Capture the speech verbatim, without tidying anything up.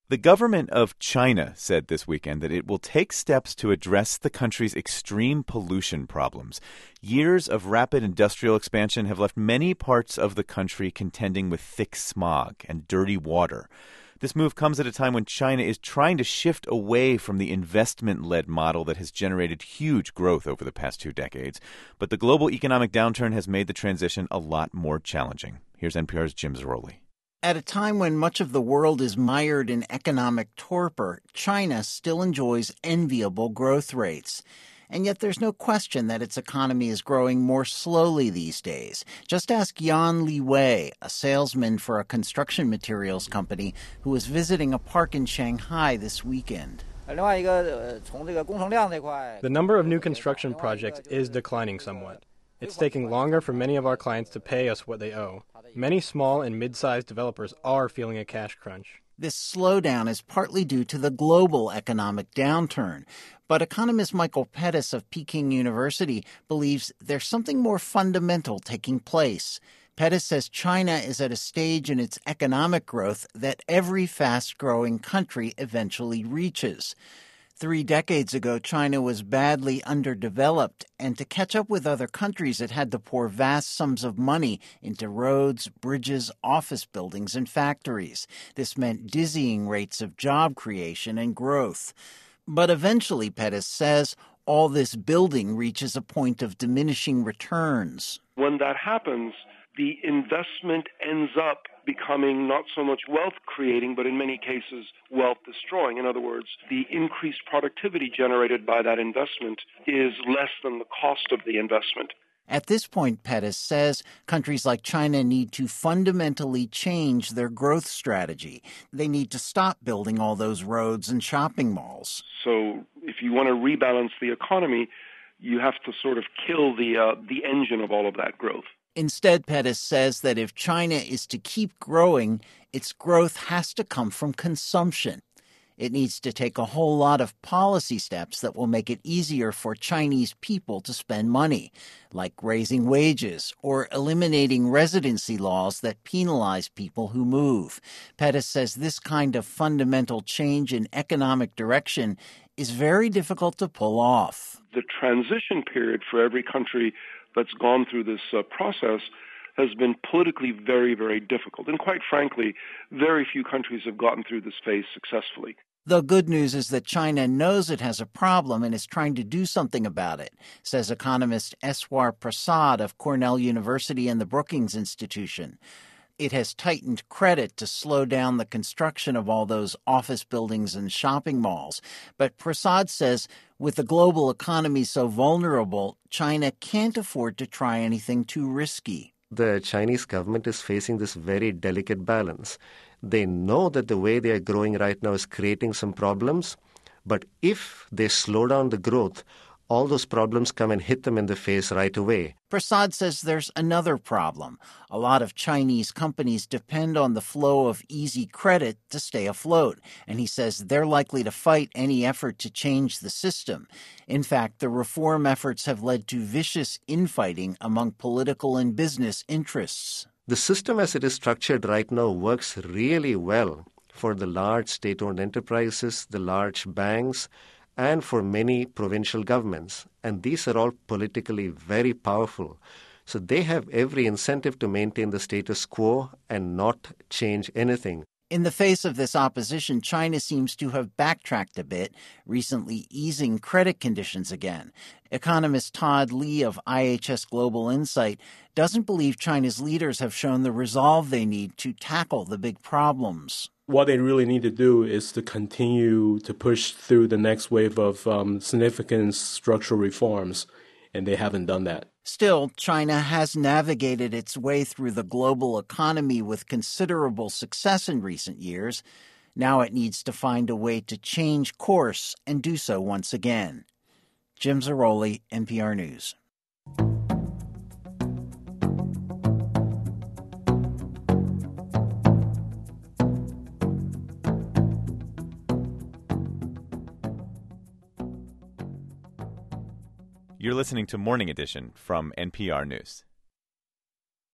The government of China said this weekend that it will take steps to address the country's extreme pollution problems. Years of rapid industrial expansion have left many parts of the country contending with thick smog and dirty water. This move comes at a time when China is trying to shift away from the investment-led model that has generated huge growth over the past two decades. But the global economic downturn has made the transition a lot more challenging. Here's N P R's Jim Zarroli. At a time when much of the world is mired in economic torpor, China still enjoys enviable growth rates. And yet there's no question that its economy is growing more slowly these days. Just ask Yan Li Wei, a salesman for a construction materials company who was visiting a park in Shanghai this weekend. The number of new construction projects is declining somewhat. It's taking longer for many of our clients to pay us what they owe. Many small and mid-sized developers are feeling a cash crunch. This slowdown is partly due to the global economic downturn. But economist Michael Pettis of Peking University believes there's something more fundamental taking place. Pettis says China is at a stage in its economic growth that every fast-growing country eventually reaches. Three decades ago, China was badly underdeveloped, and to catch up with other countries, it had to pour vast sums of money into roads, bridges, office buildings, and factories. This meant dizzying rates of job creation and growth. But eventually, Pettis says, all this building reaches a point of diminishing returns. When that happens, the investment ends up becoming not so much wealth creating, but in many cases wealth destroying. In other words, the increased productivity generated by that investment is less than the cost of the investment. At this point, Pettis says, countries like China need to fundamentally change their growth strategy. They need to stop building all those roads and shopping malls. So if you want to rebalance the economy, you have to sort of kill the uh, the engine of all of that growth. Instead, Pettis says that if China is to keep growing, its growth has to come from consumption. It needs to take a whole lot of policy steps that will make it easier for Chinese people to spend money, like raising wages or eliminating residency laws that penalize people who move. Pettis says this kind of fundamental change in economic direction is very difficult to pull off. The transition period for every country that's gone through this uh, process has been politically very, very difficult. And quite frankly, very few countries have gotten through this phase successfully. The good news is that China knows it has a problem and is trying to do something about it, says economist Eswar Prasad of Cornell University and the Brookings Institution. It has tightened credit to slow down the construction of all those office buildings and shopping malls. But Prasad says with the global economy so vulnerable, China can't afford to try anything too risky. The Chinese government is facing this very delicate balance. They know that the way they are growing right now is creating some problems, but if they slow down the growth, all those problems come and hit them in the face right away. Prasad says there's another problem. A lot of Chinese companies depend on the flow of easy credit to stay afloat, and he says they're likely to fight any effort to change the system. In fact, the reform efforts have led to vicious infighting among political and business interests. The system as it is structured right now works really well for the large state-owned enterprises, the large banks, and for many provincial governments. And these are all politically very powerful. So they have every incentive to maintain the status quo and not change anything. In the face of this opposition, China seems to have backtracked a bit, recently easing credit conditions again. Economist Todd Lee of I H S Global Insight doesn't believe China's leaders have shown the resolve they need to tackle the big problems. What they really need to do is to continue to push through the next wave of um, significant structural reforms, and they haven't done that. Still, China has navigated its way through the global economy with considerable success in recent years. Now it needs to find a way to change course and do so once again. Jim Zarroli, N P R News. You're listening to Morning Edition from N P R News.